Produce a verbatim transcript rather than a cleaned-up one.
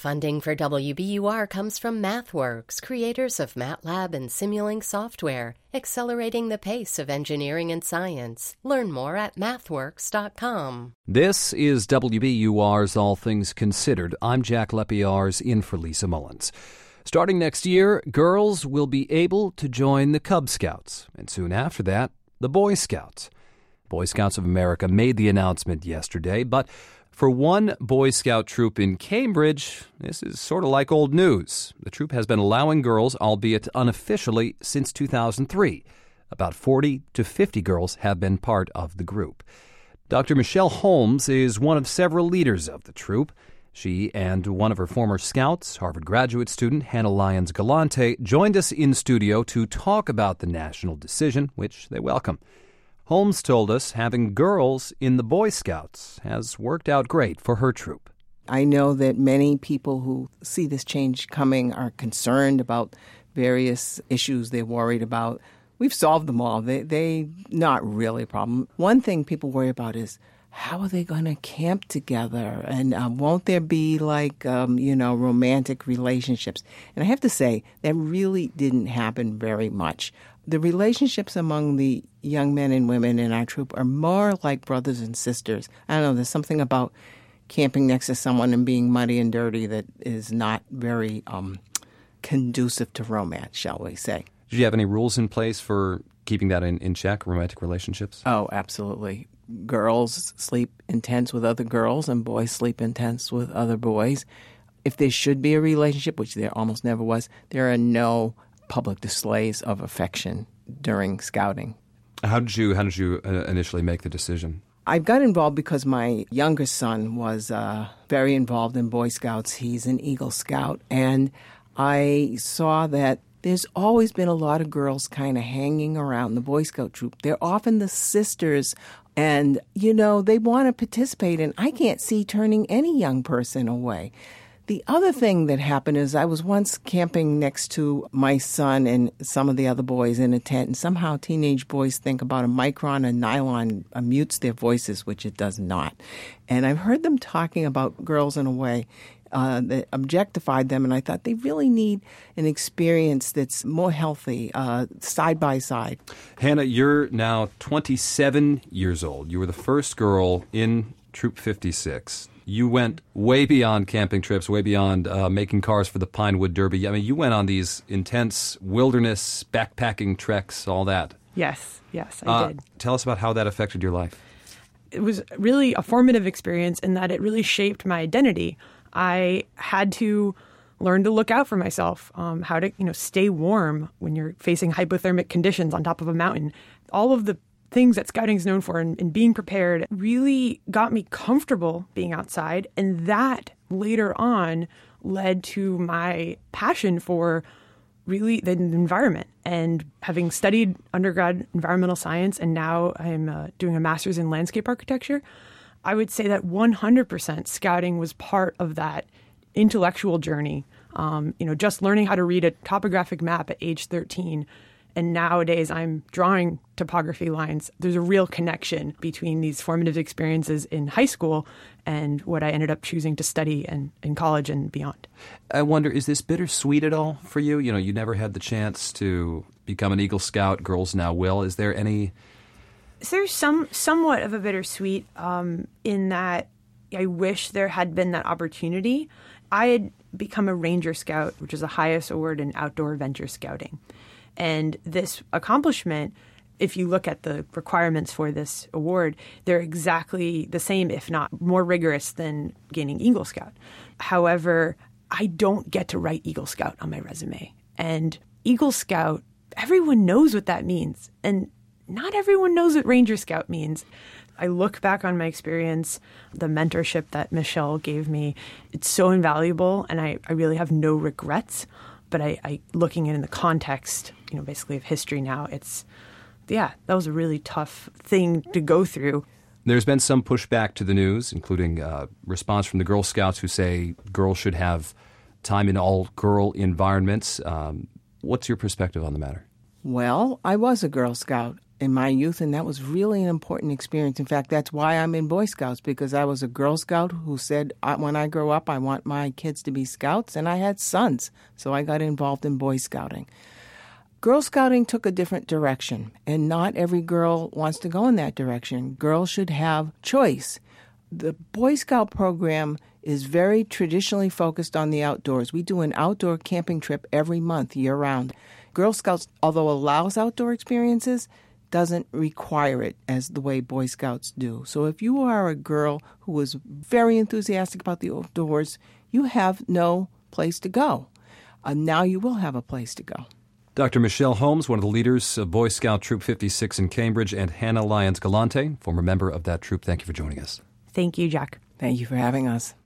Funding for W B U R comes from MathWorks, creators of MATLAB and Simulink software, accelerating the pace of engineering and science. Learn more at mathworks dot com. This is W B U R's All Things Considered. I'm Jack Lepiarz, in for Lisa Mullins. Starting next year, girls will be able to join the Cub Scouts, and soon after that, the Boy Scouts. Boy Scouts of America made the announcement yesterday, but for one Boy Scout troop in Cambridge, this is sort of like old news. The troop has been allowing girls, albeit unofficially, since two thousand three. About forty to fifty girls have been part of the group. Doctor Michelle Holmes is one of several leaders of the troop. She and one of her former scouts, Harvard graduate student Hannah Lyons Galante, joined us in studio to talk about the national decision, which they welcome. Holmes told us having girls in the Boy Scouts has worked out great for her troop. I know that many people who see this change coming are concerned about various issues they're worried about. We've solved them all. They, they not really a problem. One thing people worry about is, how are they going to camp together? And um, won't there be, like, um, you know, romantic relationships? And I have to say, that really didn't happen very much. The relationships among the young men and women in our troop are more like brothers and sisters. I don't know, there's something about camping next to someone and being muddy and dirty that is not very um, conducive to romance, shall we say. Did you have any rules in place for keeping that in, in check, romantic relationships? Oh, absolutely. Girls sleep in tents with other girls and boys sleep in tents with other boys. If there should be a relationship, which there almost never was, there are no public displays of affection during scouting. How did you how did you uh, initially make the decision? I got involved because my younger son was uh, very involved in Boy Scouts. He's an Eagle Scout, and I saw that there's always been a lot of girls kind of hanging around the Boy Scout troop. They're often the sisters, and, you know, they want to participate, and I can't see turning any young person away. The other thing that happened is I was once camping next to my son and some of the other boys in a tent, and somehow teenage boys think about a micron and nylon uh, mutes their voices, which it does not. And I've heard them talking about girls in a way uh, that objectified them, and I thought they really need an experience that's more healthy, uh, side by side. Hannah, you're now twenty-seven years old. You were the first girl in Troop fifty-six. You went way beyond camping trips, way beyond uh, making cars for the Pinewood Derby. I mean, you went on these intense wilderness backpacking treks, all that. Yes, yes, I uh, did. Tell us about how that affected your life. It was really a formative experience in that it really shaped my identity. I had to learn to look out for myself, um, how to, you know, stay warm when you're facing hypothermic conditions on top of a mountain. All of the things that scouting is known for and, and being prepared really got me comfortable being outside. And that later on led to my passion for really the environment. And having studied undergrad environmental science, and now I'm uh, doing a master's in landscape architecture, I would say that one hundred percent scouting was part of that intellectual journey. Um, you know, just learning how to read a topographic map at age thirteen. And nowadays I'm drawing topography lines. There's a real connection between these formative experiences in high school and what I ended up choosing to study in, in college and beyond. I wonder, is this bittersweet at all for you? You know, you never had the chance to become an Eagle Scout. Girls now will. Is there any... There's some somewhat of a bittersweet um, in that I wish there had been that opportunity. I had become a Ranger Scout, which is the highest award in outdoor adventure scouting. And this accomplishment, if you look at the requirements for this award, they're exactly the same, if not more rigorous than gaining Eagle Scout. However, I don't get to write Eagle Scout on my resume. And Eagle Scout, everyone knows what that means. And not everyone knows what Ranger Scout means. I look back on my experience, the mentorship that Michelle gave me, it's so invaluable, and I, I really have no regrets. But I, I looking at it in the context, you know, basically of history now, it's, yeah, that was a really tough thing to go through. There's been some pushback to the news, including uh, response from the Girl Scouts who say girls should have time in all-girl environments. Um, what's your perspective on the matter? Well, I was a Girl Scout, in my youth, and that was really an important experience. In fact, that's why I'm in Boy Scouts, because I was a Girl Scout who said, when I grow up, I want my kids to be Scouts, and I had sons, so I got involved in Boy Scouting. Girl Scouting took a different direction, and not every girl wants to go in that direction. Girls should have choice. The Boy Scout program is very traditionally focused on the outdoors. We do an outdoor camping trip every month, year-round. Girl Scouts, although allows outdoor experiences, doesn't require it as the way Boy Scouts do. So if you are a girl who is very enthusiastic about the outdoors, you have no place to go. Uh, now you will have a place to go. Doctor Michelle Holmes, one of the leaders of Boy Scout Troop fifty-six in Cambridge, and Hannah Lyons Galante, former member of that troop. Thank you for joining us. Thank you, Jack. Thank you for having us.